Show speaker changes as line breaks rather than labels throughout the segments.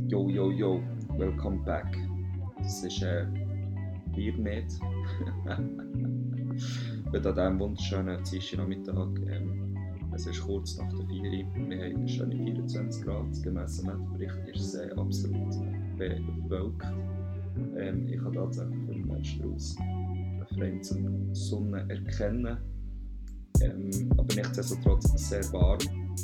Yo, yo, yo, welcome back. Das ist Biermed. Heute an diesem wunderschönen Dienstagnachmittag. Es ist kurz nach der 4 Uhr. Wir haben schöne 24 Grad. Gemäss dem Wetterbericht ist es absolut bewölkt. Ich kann tatsächlich vom Fenster aus eine fremde Sonne erkennen. Aber nichtsdestotrotz sehr warm.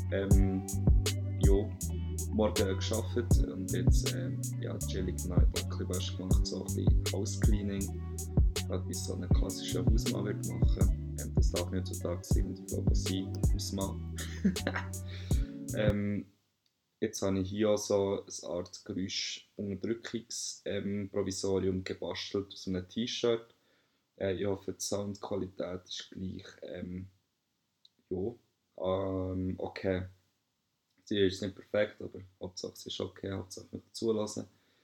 Morgen gearbeitet und jetzt chillig noch ein bisschen Wäsche gemacht, so ein bisschen House-Cleaning, gerade wie so einen klassischen Hausmann wird machen. Das darf nicht so Tag sein und ich glaube, was sein Hausmann. Jetzt habe ich hier auch so eine Art Geräuschunterdrückungsprovisorium gebastelt aus einem T-Shirt. Ich hoffe, die Soundqualität ist gleich. Okay. Sie ist nicht perfekt, aber Hauptsache es ist okay, Hauptsache mich zulassen.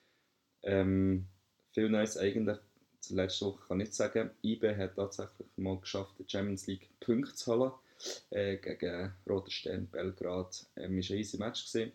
Viel Neues eigentlich. Zur letzten Woche kann ich nicht sagen. IB hat tatsächlich mal geschafft, die Champions League Punkte zu holen. Gegen Roter Stern Belgrad. War ein easy Match gewesen.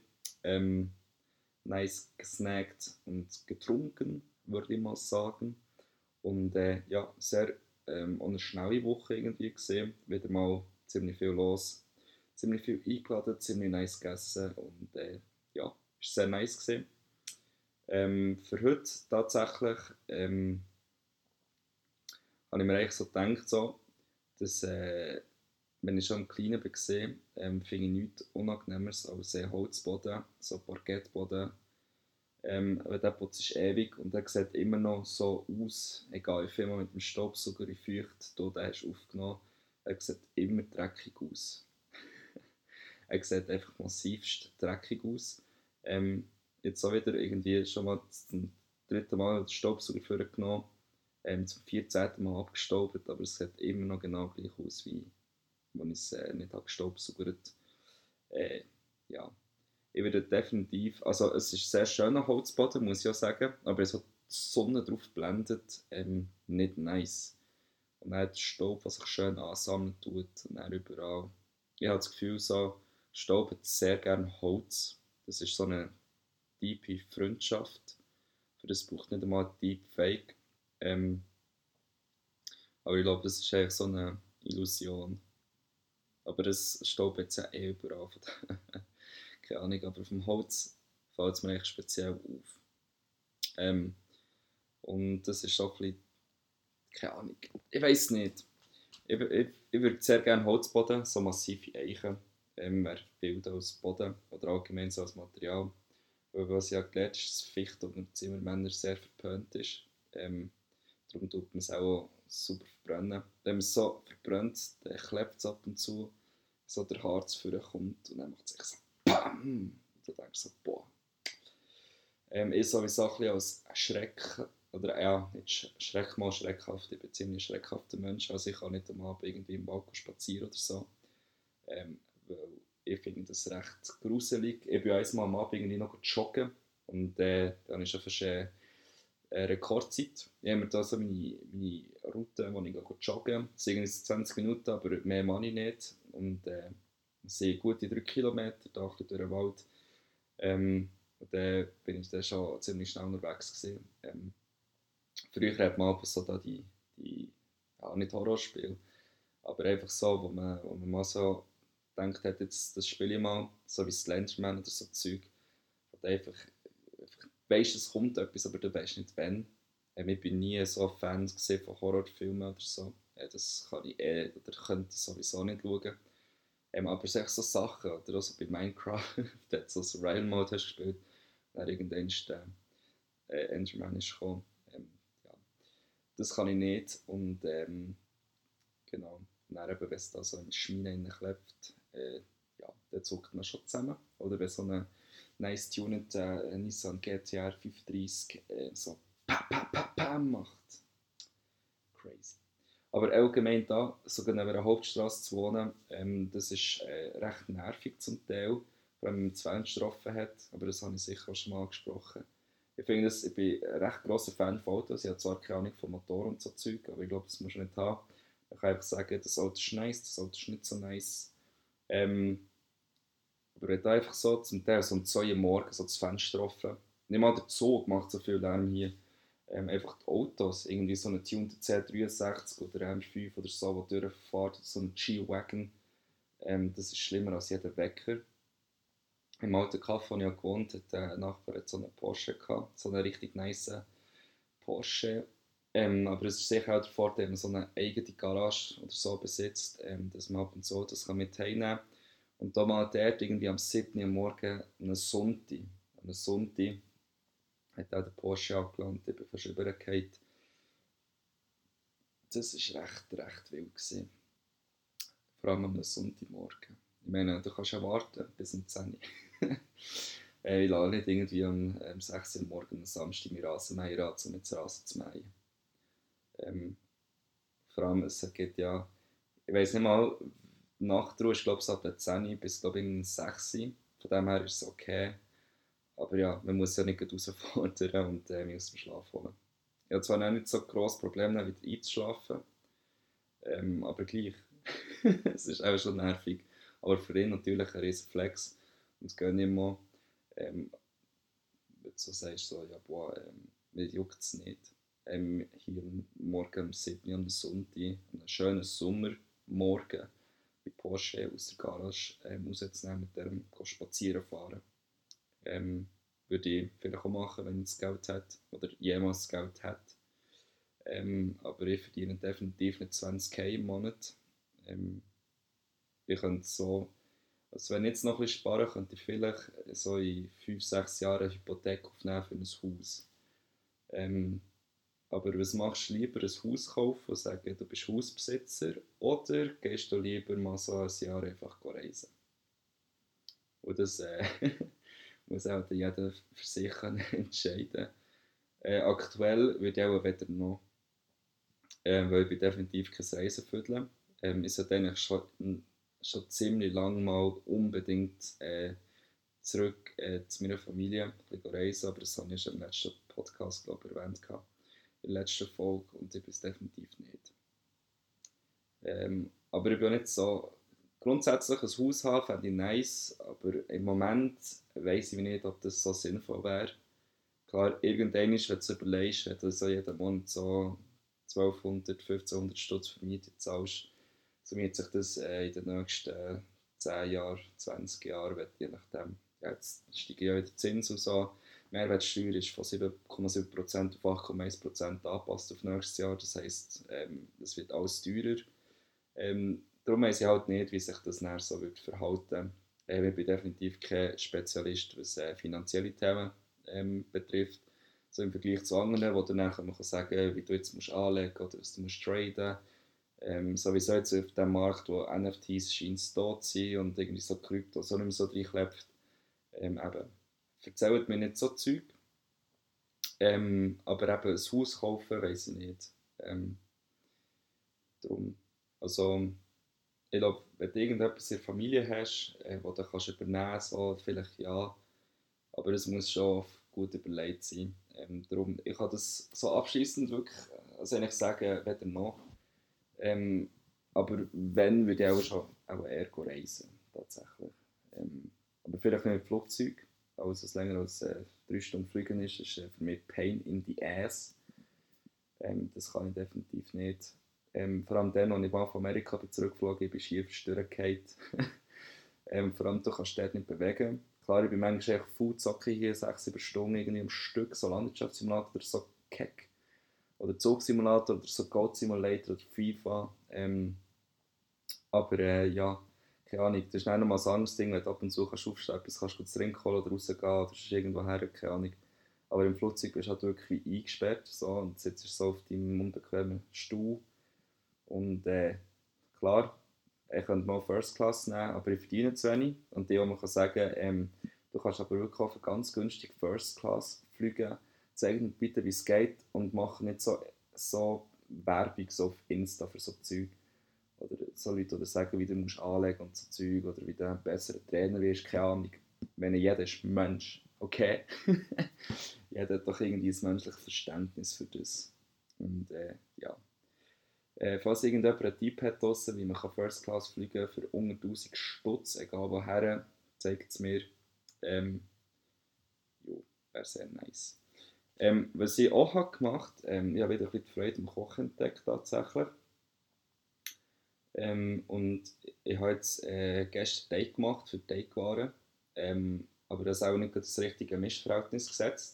Nice gesnackt und getrunken, würde ich mal sagen. Und sehr eine schnelle Woche irgendwie gesehen. Wieder mal ziemlich viel los. Ziemlich viel eingeladen, ziemlich nice gegessen und war sehr nice gewesen. Für heute tatsächlich habe ich mir eigentlich so gedacht, dass wenn ich schon im Kleinen war, finde ich nichts Unangenehmeres als Holzboden, so Parkettboden. Der Putz ist ewig und der sieht immer noch so aus, egal wie viel man mit dem Staubsauger in Feucht den hast aufgenommen, er sieht immer dreckig aus. Er sieht einfach massivst dreckig aus. Jetzt auch wieder irgendwie schon mal zum 3. Mal den Staubsauger vorgenommen, zum 14. Mal abgestaubt, aber es sieht immer noch genau gleich aus, wie wenn ich es nicht habe gestaubsaugert. Ich würde definitiv, also es ist sehr schöner Holzboden, muss ich auch sagen, aber so die Sonne drauf blendet, nicht nice. Und dann der Staub, was sich schön ansammeln tut und dann überall. Ich habe das Gefühl, so Staub hat sehr gerne Holz. Das ist so eine tiefe Freundschaft. Für das braucht nicht einmal Deepfake. Aber ich glaube, das ist eigentlich so eine Illusion. Aber das Staub hat es ja überall. Keine Ahnung, aber vom Holz fällt es mir echt speziell auf. Und das ist so ein bisschen, keine Ahnung, ich weiß nicht. Ich würde sehr gerne Holzboden, so massive Eichen. Wäre Bilder als Boden oder allgemein so als Material. Weil was ich ja gelernt habe, ist, dass Fichte unter Zimmermännern sehr verpönt ist. Darum tut man es auch super verbrennen. Wenn man es so verbrennt, dann klebt es ab und zu, so der Harz vorkommt und dann macht es so BAM! Und du denkst so, boah. Ich sowieso ein bisschen als Schreck, oder nicht mal schreckhaft, ich bin ziemlich ein schreckhafter Mensch, also ich kann nicht am Abend irgendwie im Wald spazieren oder so. Weil ich finde das recht gruselig. Ich bin einmal am Abend irgendwie noch joggen und dann ist schon fast Rekordzeit. Ich habe mir da so meine Route, wo ich joggen gehe. Das sind 20 Minuten, aber mehr mache ich nicht. Und es sind gute 3 Kilometer, da durch den Wald. Und dann bin ich dann schon ziemlich schnell unterwegs gewesen. Früher hat man aber so da die nicht Horrorspiele, aber einfach so, wo man mal so gedacht hat, jetzt, das spiele ich mal, so wie Slenderman oder so Zeug. Und einfach weisst, es kommt etwas, aber du weißt nicht wann. Ich bin nie so ein Fan von Horrorfilmen oder so. Das kann ich oder könnte ich sowieso nicht schauen. Aber es sind so Sachen, oder auch so bei Minecraft, da so Survival Mode hast gespielt, dann irgendwann ist der Enderman ist gekommen. Ja, das kann ich nicht und genau, dann eben, wenn es da so in Schmine klebt, dann zuckt man schon zusammen. Oder wenn so ein nice tuned Nissan GTR 530 so PAM macht. Crazy. Aber allgemein da, sogar neben einer Hauptstraße zu wohnen, das ist recht nervig zum Teil, wenn man das Fenster offen hat, aber das habe ich sicher auch schon mal angesprochen. Ich bin ein recht grosser Fan von Autos, ich habe zwar keine Ahnung von Motoren und so Zeug, aber ich glaube, das muss man nicht haben. Ich kann einfach sagen, das Auto ist nice, das Auto ist nicht so nice. Aber wenn du einfach so zum Teil so um 2 Uhr morgens so das Fenster offen nicht mal der Zug macht so viel Lärm hier. Einfach die Autos, irgendwie so eine tuned C63 oder M5 oder so, die durchfährt, so ein G-Wagon, das ist schlimmer als jeder Wecker. Im alten Kaff, wo ich auch gewohnt habe, hat ein Nachbar so einen Porsche gehabt, so einen richtig nice Porsche. Aber es ist sicher auch der Vorteil, wenn man so eine eigene Garage oder so besitzt, dass man ab und zu das mit heimnehmen kann. Und da mal dort irgendwie am 7. Uhr am Morgen, am Sonntag, hat auch der Porsche angelangt, ich bin fast übergefallen. Das war recht wild gewesen. Vor allem am Sonntagmorgen. Ich meine, du kannst ja warten bis um 10 Uhr. Ich lasse nicht irgendwie um 6 Uhr morgens am Samstag meinen Rasenmäher an, um jetzt Rasen zu mähen. Vor allem, es gibt ja, ich weiß nicht mal, die Nachtruhe ist glaube ich ab 10 Uhr bis glaube ich 6 Uhr. Von dem her ist es okay. Aber ja, man muss ja nicht herausfordern und mich aus dem Schlaf holen. Ich habe zwar noch nicht so ein grosses Problem, wieder einzuschlafen, aber gleich. Es ist auch schon nervig. Aber für ihn natürlich ein riesen Flex. Und es geht nicht mehr, wenn du so sagst, so, ja, boah, mir juckt es nicht. Hier morgen um 7 Uhr am Sonntag, einen schönen Sommermorgen bei Porsche aus der Garage rauszunehmen, mit dem spazieren fahren. Würde ich vielleicht auch machen, wenn ich das Geld hätte oder jemals das Geld hätte. Aber ich verdiene definitiv nicht 20.000 im Monat. Ich könnte so, also wenn ich jetzt noch ein bisschen sparen, könnte ich vielleicht so in 5-6 Jahren eine Hypothek aufnehmen für ein Haus. Aber was machst du lieber, ein Haus kaufen und sagen, du bist Hausbesitzer, oder gehst du lieber mal so ein Jahr einfach reisen? Und das muss auch jeder für sich entscheiden. Aktuell würde ich auch weder noch, weil ich bin definitiv kein Reisenviertel. Ich sollte eigentlich schon ziemlich lange mal unbedingt zurück zu meiner Familie ein bisschen reisen, aber das habe ich schon im letzten Podcast glaube ich, erwähnt, in der letzten Folge, und ich bin es definitiv nicht. Aber ich bin nicht so, grundsätzlich ein Haus haben fände ich nice, aber im Moment weiss ich nicht, ob das so sinnvoll wäre. Klar, irgendwann, wenn du es überlegst, wenn du so jeden Monat so 1200, 1500 Stutz für Miete zahlst, summiert sich das in den nächsten 10 Jahren, 20 Jahren, je nachdem. Ja, jetzt steigen ja wieder Zinsen und so. Die Mehrwertsteuer ist von 7,7% auf 8,1% angepasst auf nächstes Jahr. Das heisst, es wird alles teurer. Darum weiss ich halt nicht, wie sich das nachher so wird verhalten. Ich bin definitiv kein Spezialist, was finanzielle Themen betrifft. So im Vergleich zu anderen, wo du nachher man kann sagen, wie du jetzt musst anlegen oder was du musst traden. Sowieso jetzt auf dem Markt, wo NFTs scheint tot zu sein und irgendwie so Krypto so nicht mehr so reinklebt. Eben, erzählt mir nicht so Zeug. Aber eben ein Haus kaufen, weiss ich nicht. Darum, also, ich glaube, wenn du irgendetwas in der Familie hast, das du kannst übernehmen kannst, so, vielleicht ja, aber es muss schon gut überlegt sein. Darum, ich kann das so abschließend wirklich also eigentlich sagen, weder noch. Aber wenn, würde ich auch eher reisen, tatsächlich. Aber vielleicht nicht mit Flugzeug, alles was länger als 3 Stunden fliegen ist für mich Pain in the Ass. Das kann ich definitiv nicht. Vor allem dann, als ich mal von Amerika zurückgeflogen bin, schief durchgefallen. Vor allem, du kannst dich dort nicht bewegen. Klar, ich bin manchmal echt Foodzacke hier, 6-7 Stunden irgendwie am Stück, so Landwirtschaftssimulator oder so Keck. Oder Zugsimulator oder so Goat Simulator oder FIFA. Aber ja, keine Ahnung, das ist nicht nochmal ein anderes Ding, wenn du ab und zu kannst aufstehen kannst du zu trinken holen oder rausgehen oder irgendwo her, keine Ahnung. Aber im Flugzeug bist du halt wirklich eingesperrt so, und sitzt so auf deinem unbequemen Stuhl. Und klar, ich könnte mal First Class nehmen, aber ich verdiene zu wenig. Und die, wo man kann sagen, du kannst aber wirklich auch für ganz günstig First Class fliegen, zeigen bitte, wie es geht und mach nicht so Werbung so auf Insta für so Zeug. Oder so Leute, die sagen, wie du musst anlegen und so Zeug, oder wie du ein besserer Trainer wirst, keine Ahnung. Ich meine, jeder ist Mensch, okay? Jeder hat doch irgendwie ein menschliches Verständnis für das. Und ja. Falls irgendjemand einen Tipp hat draussen, wie man First Class fliegen kann für unter 1000 Stutz, egal woher, zeigt es mir. Jo, wäre sehr nice. Was ich auch habe gemacht habe, ich habe wieder ein bisschen die Freude am Kochen entdeckt tatsächlich. Und ich habe jetzt gestern Teig gemacht für Teigwaren, aber das auch nicht das richtige Mischverhältnis gesetzt.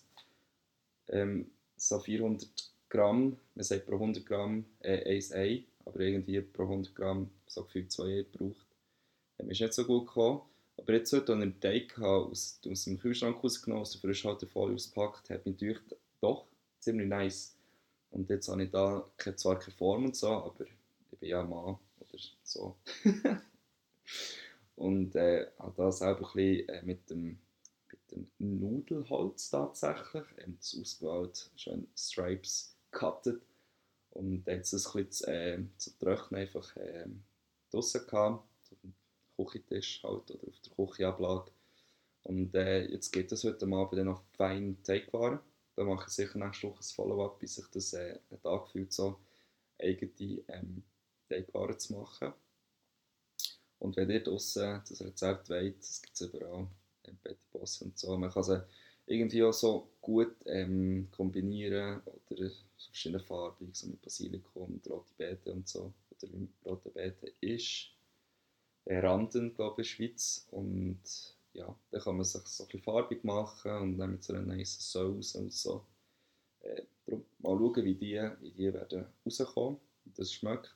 So 400 Gramm, man sagt pro 100 Gramm 1 Ei, aber irgendwie pro 100 Gramm so gefühlt 2 Eier gebraucht. Ist nicht so gut gekommen. Aber jetzt heute, als ich den Teig aus dem Kühlschrank rausgenommen, aus der Frischhaltefolie ausgepackt, hat mich gedacht, doch, ziemlich nice. Und jetzt habe ich da zwar keine Form und so, aber ich bin ja ein Mann oder so. Und habe da selber ein bisschen mit dem Nudelholz tatsächlich, das ausgewählt, schön Stripes gecuttet. Und jetzt das ein bisschen zu trocknen einfach draussen gehabt, auf dem Küchentisch halt, oder auf der Küchenablage. Und jetzt geht es heute Abend dann noch feine Teigwaren. Da mache ich sicher nächste Woche ein Follow-up, bis sich das hat angefühlt, so eigene Teigwaren zu machen. Und wenn ihr draussen das Rezept wollt, das gibt es überall, Betty Boss und so, man kann sie irgendwie auch so gut kombinieren oder so verschiedene Farben, so mit Basilikum und rote Beete und so. Oder wie rote Beete ist Randen, glaube ich, in der Schweiz. Und ja, dann kann man sich so ein bisschen farbig machen und dann mit so einer nice Sauce und so. Darum mal schauen, wie die werden rauskommen, wie das schmeckt.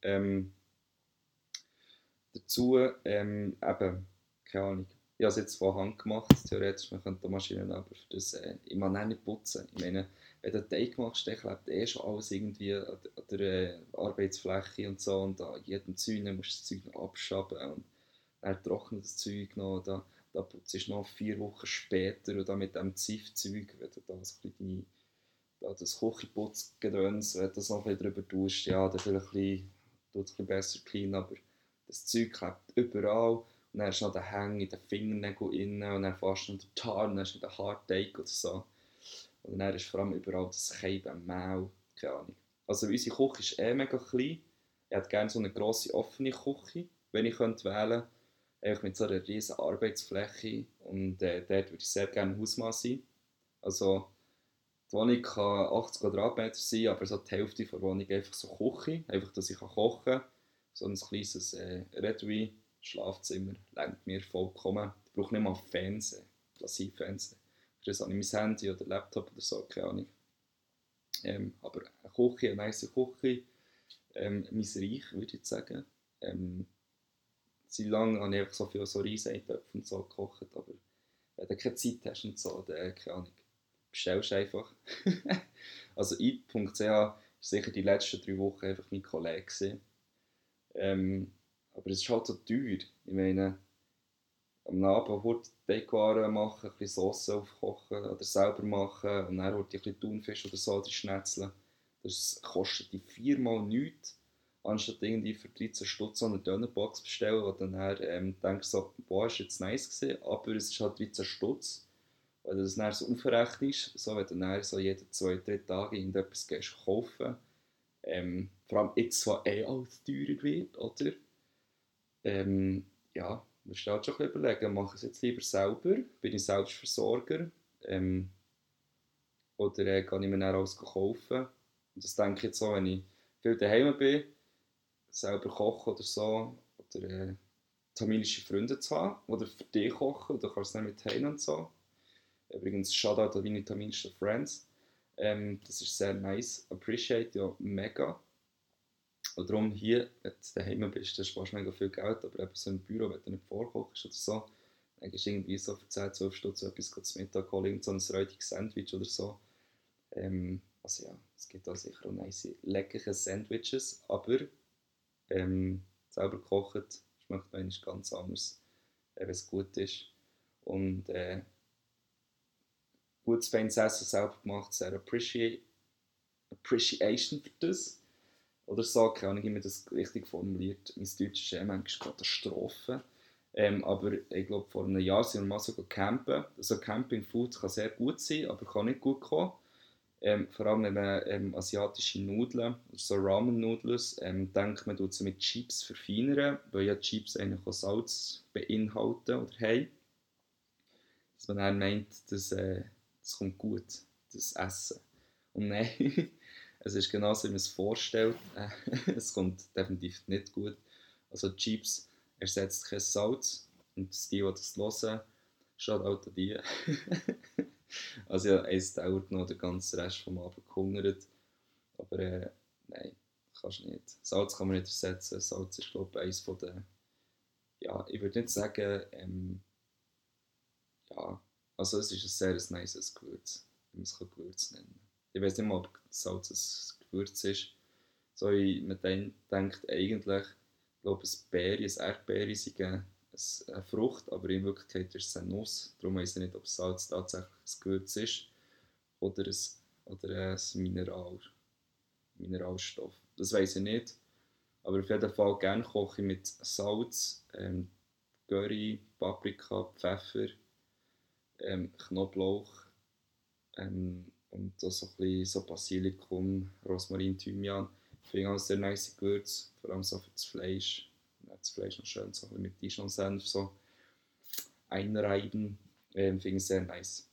Dazu eben, keine Ahnung, ich habe es jetzt von Hand gemacht, theoretisch, man könnte die Maschine aber für das, ich mag auch nicht putzen. Ich meine, wenn du einen Teig machst, dann klebt schon alles irgendwie an der Arbeitsfläche und so und an jedem Zeug, dann musst du das Zeug noch abschaben und dann trocknet das Zeug noch, da putzt du noch 4 Wochen später und dann mit dem Ziftzeug, wenn du da so ein bisschen das Küchenputzgedöns, wenn du das noch ein bisschen drüber tust, ja, dann vielleicht ein bisschen, tut es ein bisschen besser clean, aber das Zeug klebt überall und dann hast du noch den Hang in den Fingernägeln innen und dann fährst du noch den Tar und dann hast du den Hardteig oder so. Und dann ist vor allem überall das Keiben, Mehl, keine Ahnung. Also unsere Küche ist mega klein. Ich hätte gerne so eine grosse offene Küche, wenn ich könnte wählen könnte. Mit so einer riesen Arbeitsfläche und dort würde ich sehr gerne Hausmann sein. Also die Wohnung kann 80 Quadratmeter sein, aber so die Hälfte der Wohnung einfach so Küche, einfach, dass ich kochen kann. So ein kleines Redui, Schlafzimmer, reicht mir vollkommen. Ich brauche nicht mal Fernsehen, Plastikfernsehen. Für das habe ich mein Handy oder Laptop oder so, keine Ahnung. Aber eine Küche, eine nice Küche, mein Reich, würde ich sagen. Seit langem habe ich einfach so viel so Reiseintöpfe und so gekocht, aber wenn du keine Zeit hast und so, dann, keine Ahnung, bestellst du einfach. Also i.ch war sicher die letzten 3 Wochen einfach mein Kollege. Aber es ist halt so teuer. Ich meine, am Abend heute Teigwaren machen, ein bisschen Sauce aufkochen oder selber machen und dann heute ein bisschen Thunfisch oder so schnetzeln. Das kostet die 4-mal nichts, anstatt irgendwie für 13 Stutz so eine Dönerbox bestellen, wo dann denkst so, boah, ist jetzt nice gewesen, aber es ist halt 13 Stutz. Weil du das dann so aufrechnest, so, wenn du dann so jede 2-3 Tage irgendetwas gehst kaufen, vor allem jetzt, wo alles teurer wird, oder? Ja, musst du halt schon ein bisschen überlegen, mache ich es jetzt lieber selber, bin ich Selbstversorger, oder kann ich mir dann alles kaufen? Und das denke ich jetzt so, wenn ich viel daheim bin, selber kochen oder so, oder tamilische Freunde zu haben, oder für dich kochen, oder kannst du es dann mit heim und so. Übrigens, Shoutout an meine tamilischen Friends. Das ist sehr nice, appreciate ja mega. Und darum hier, wenn du daheim bist, dann sparst du mega viel Geld, aber eben so im Büro, wenn du nicht vorkochst oder so, dann gehst du irgendwie so für 10-12 Stunden etwas zum Mittag holen, so ein räudiges Sandwich oder so. Also ja, es gibt da sicher auch nice, leckere Sandwiches, aber selber gekocht schmeckt manchmal ganz anders, wenn es gut ist. Und gutes feines Essen selber gemacht, sehr Appreciation für das. Oder so, keine Ahnung, wie man das richtig formuliert. Mein Deutsch ist manchmal Katastrophe. Aber ich glaube, vor einem Jahr sind wir mal so campen. Also Campingfood kann sehr gut sein, aber kann nicht gut kommen. Vor allem wenn man asiatische Nudeln, so Ramen-Nudels, denkt man, tut sie mit Chips verfeinern, weil ja Chips eigentlich auch Salz beinhalten oder haben. Dass man dann meint, dass das kommt gut, das Essen. Und nein, es ist genauso, wie man es vorstellt. Es kommt definitiv nicht gut. Also Chips ersetzt kein Salz. Und die das hören, schaut auch an die. Also ja, eins dauert noch, der ganze Rest vom Abend gehungert. Aber nein, kannst du nicht. Salz kann man nicht ersetzen. Salz ist, glaube ich, eines von den... Ja, ich würde nicht sagen... ja, also es ist ein sehr nices Gewürz, wie man es Gewürz nennen kann. Ich weiß nicht mal, ob Salz ein Gewürz ist. So wie man denkt eigentlich, ich glaube, ein Erdbeere sei eine Frucht, aber in Wirklichkeit ist es eine Nuss. Darum weiß ich nicht, ob Salz tatsächlich ein Gewürz ist oder ein Mineralstoff. Das weiß ich nicht. Aber auf jeden Fall gerne koche ich mit Salz, Curry, Paprika, Pfeffer, Knoblauch und so ein bisschen so Basilikum, Rosmarin, Thymian. Ich finde auch sehr nice Gewürze, vor allem so für das Fleisch. Das Fleisch noch schön so ein bisschen mit Dijon-Senf so einreiben. Finde ich sehr nice.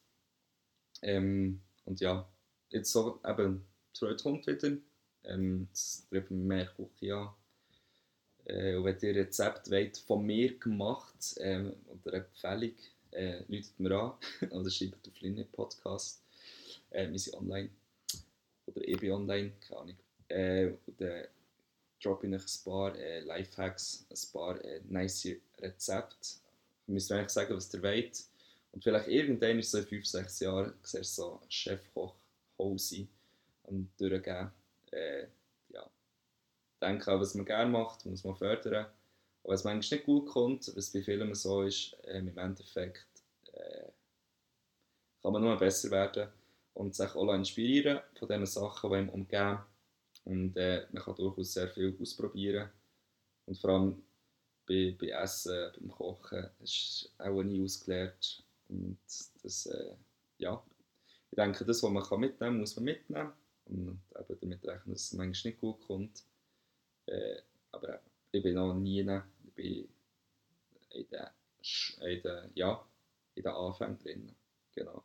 Und ja, jetzt so eben, zweiter kommt wieder. Das trifft mich mehr Küche an. Und wenn ihr Rezept wollt, von mir gemacht oder eine Empfehlung, ruft mir an oder schreibt auf Linie Podcast. Wir sind online. Oder ich bin online, keine Ahnung. Und dann droppe ich euch ein paar Lifehacks, ein paar nice Rezepte. Ihr müsst mir eigentlich sagen, was ihr wollt. Und vielleicht irgendwann ist so in 5, 6 Jahren, siehst du so Chefkoch Hose am durchgeben. Ja. Denke auch, was man gerne macht, muss man fördern. Aber wenn es manchmal nicht gut kommt, was bei vielen so ist, im Endeffekt kann man nur besser werden und sich auch inspirieren von den Sachen, die einem umgeben. Und man kann durchaus sehr viel ausprobieren. Und vor allem bei Essen, beim Kochen, ist auch nie ausgelernt. Und das, ja, ich denke, das, was man mitnehmen kann, muss man mitnehmen. Und eben damit rechnen, dass es manchmal nicht gut kommt. Aber ich bin noch nie, ich bin in den Anfängen drin. Genau.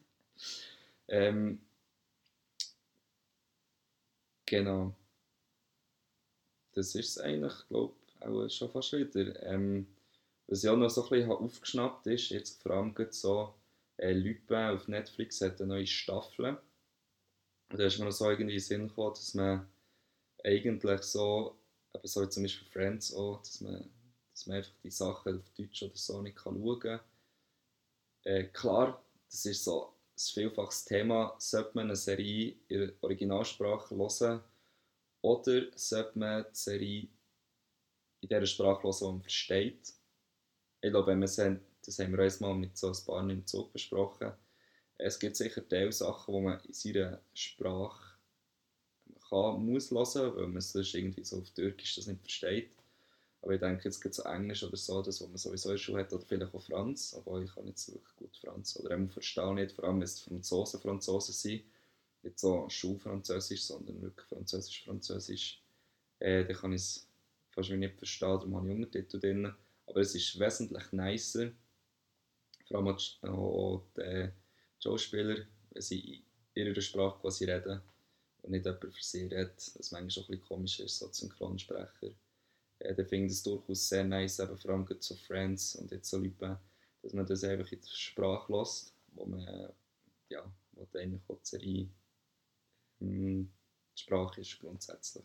Genau. Das ist es eigentlich, glaube ich, auch schon fast wieder. Was ich auch noch so ein bisschen aufgeschnappt ist, jetzt vor allem so, Lupin auf Netflix hat eine neue Staffel. Und da ist mir noch so irgendwie in den Sinn gekommen, dass man eigentlich so, eben so zum Beispiel Friends auch, dass man einfach die Sachen auf Deutsch oder so nicht schauen kann. Klar, das ist so ein vielfaches Thema, sollte man eine Serie in der Originalsprache hören oder sollte man die Serie in der Sprache hören, die man versteht. Ich glaube, das haben wir uns mal mit so ein paar im Zug besprochen. Es gibt sicher Teilsachen, die man in seiner Sprache muss hören, weil man sonst irgendwie so auf Türkisch das nicht versteht. Aber ich denke, jetzt gibt es Englisch oder so, das, was man sowieso schon hat, oder vielleicht auch Franz, aber ich kann nicht so wirklich gut Franz. Oder ich verstehe nicht, vor allem wenn es Franzosen sind, nicht so Schulfranzösisch, sondern wirklich Französisch. Dann kann ich es fast nicht verstehen, darum habe ich Untertitel drin. Aber es ist wesentlich nicer, vor allem auch die Schauspieler, wenn sie in ihrer Sprache quasi reden und nicht jemand für sie redet, was manchmal auch ein bisschen komisch ist, so als Synchronsprecher. Dann finde ich es durchaus sehr nice, eben vor allem so Friends und jetzt so Leute, dass man das einfach in der Sprache lässt, wo man, ja, wo eigentlich auch die Serie die Sprache ist grundsätzlich.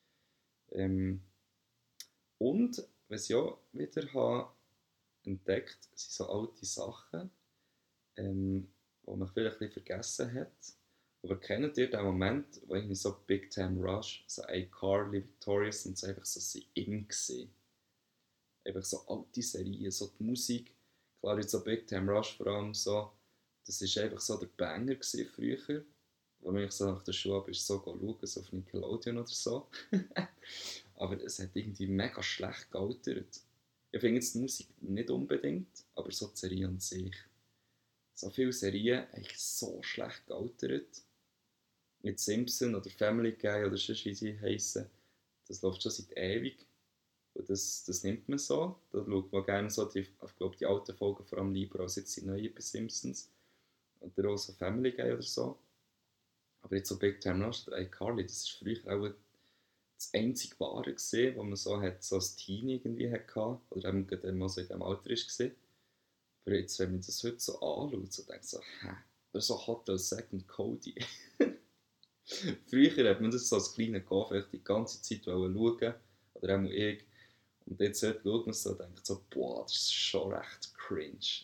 Und was ich auch wieder habe entdeckt, sind so alte Sachen, die man vielleicht ein bisschen vergessen hat. Aber kennt ihr den Moment, wo irgendwie so Big Time Rush, so iCarly, Victorious und so einfach so in gewesen? Einfach so alte Serien, so die Musik. Klar, jetzt so Big Time Rush vor allem so, das war einfach so der Banger früher. Wo ich so nach der Schule bist, so schauen, so auf Nickelodeon oder so. Aber es hat irgendwie mega schlecht gealtert. Ich finde jetzt die Musik nicht unbedingt, aber so die Serie an sich. So viele Serien eigentlich so schlecht gealtert. Mit Simpson oder Family Guy oder sonst wie sie heissen. Das läuft schon seit ewig. Und das nimmt man so. Da schaut man gerne so die alten Folgen vor allem lieber als jetzt die neuen bei Simpsons. oder auch so Family Guy oder so. Aber jetzt so Big Time Rush oder iCarly, das war früher auch das einzige Wahre gesehen, wo man so, hat, so als Teenie irgendwie hatte, oder eben gerade mal so in diesem Alter war. Aber jetzt, wenn man das heute so anschaut, so denkt so, hä? Oder so Hotel Second Cody. Früher hat man das so als kleiner Kauf die ganze Zeit schauen, oder auch mal ich. Und jetzt heute schaut man so und denkt so, boah, das ist schon recht cringe.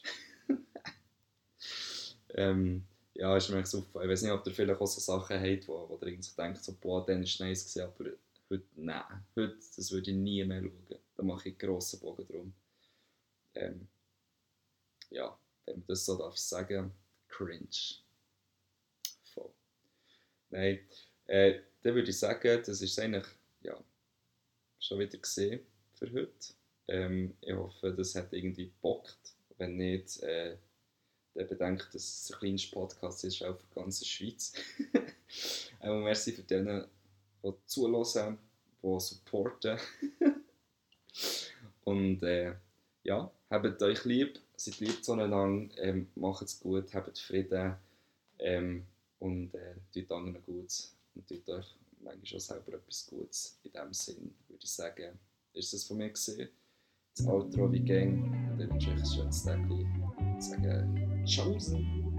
Ja, ist mir echt so aufgefallen. Ich weiß nicht, ob ihr vielleicht auch so Sachen habt, wo ihr irgendwie so denkt, so, boah, dann war es nice gewesen, aber heute, nein. Heute, das würde ich nie mehr schauen. Da mache ich einen grossen Bogen drum. Ähm, ja, wenn man das so darf sagen, cringe. Voll. Nein, dann würde ich sagen, das ist eigentlich, ja, schon wieder gesehen für heute. Ich hoffe, das hat irgendwie gebockt. Wenn nicht, dann bedenkt, dass es ein kleines Podcast ist, auch für die ganze Schweiz. Merci für denen, die zuhören, die supporten. Und ja, habt euch lieb, seid lieb zueinander, macht es gut, habt Frieden und tut anderen Gutes und tut euch manchmal auch selber etwas Gutes. In diesem Sinn würde ich sagen, ist es von mir gesehen. Das Outro wie Gang. Und dann wünsche ich euch ein schönes Tag. Ich sage Tschaußen.